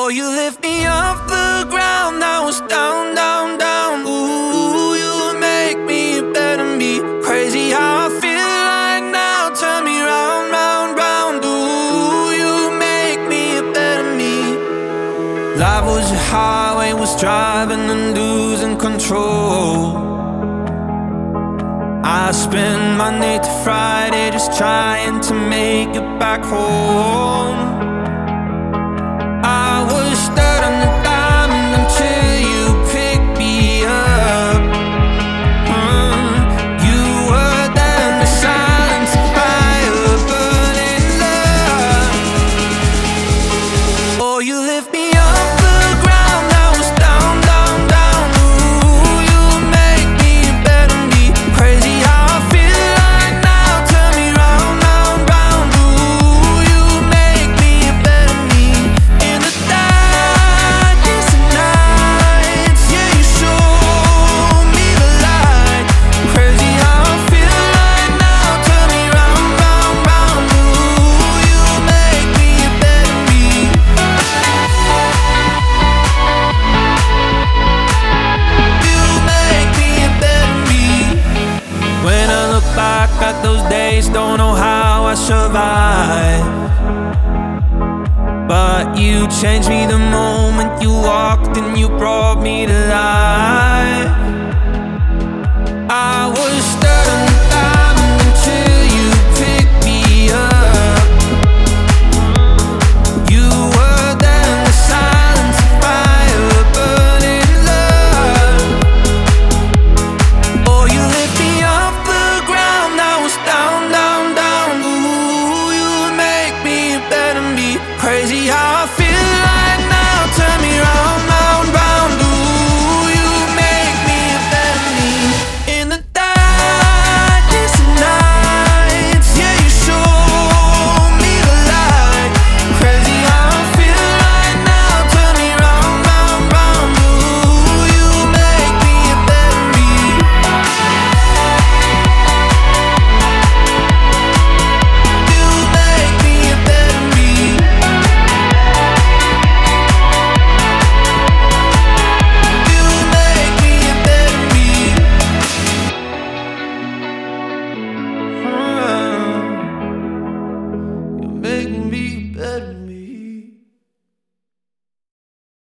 you lift me off the ground. I was down, down, down. Ooh, you make me better me. Crazy how I feel right now. Turn me round, round, round. Ooh, you make me a better me. Life was a highway, was driving and losing control. I spend Monday to Friday just trying to make it back home. I was stuck on the diamond until you picked me up. You were there in the silence of fire, burning love. Oh, you lift me off the ground. I was down, down, down. Ooh, you make me better me. Crazy how I feel right now. Turn me round, round, round. Ooh, you make me a better me. In the darkest of nights, yeah, you show me the light. Crazy how I feel right now. Turn me round, round, round. Ooh, you make me a better me. You make me a better me. When I look back at those days, don't know how I survived. But you changed me the moment you walked and you brought me to life.